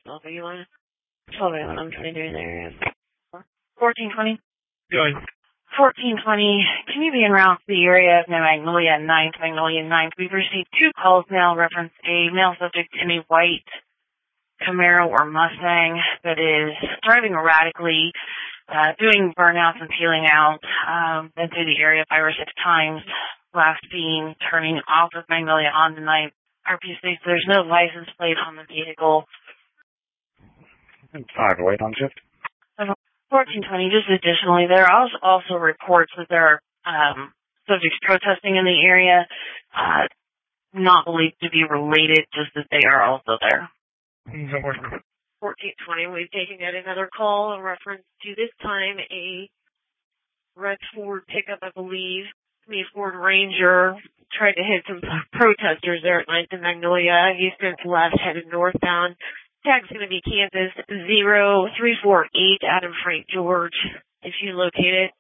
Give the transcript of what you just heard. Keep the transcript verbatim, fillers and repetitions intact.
Okay, you want to? twelve A M twenty-three there. fourteen twenty? Going. fourteen twenty, can you be en route to the area of Magnolia ninth, Magnolia ninth? We've received two calls now reference a male subject in a white Camaro or Mustang that is driving erratically, uh, doing burnouts and peeling out, um, been through the area five or six times, last seen turning off of Magnolia on the ninth. R P states there's no license plate on the vehicle. five oh eight on shift. fourteen twenty, just additionally, there are also reports that there are um, subjects protesting in the area, uh, not believed to be related, just that they are also there. fourteen twenty, we've taken yet another call in reference to this time a red Ford pickup, I believe, me Ford Ranger, tried to hit some protesters there at ninth and Magnolia. He's since left, headed northbound. Tag's going to be Kansas zero three four eight, Adam Frank George. If you locate it,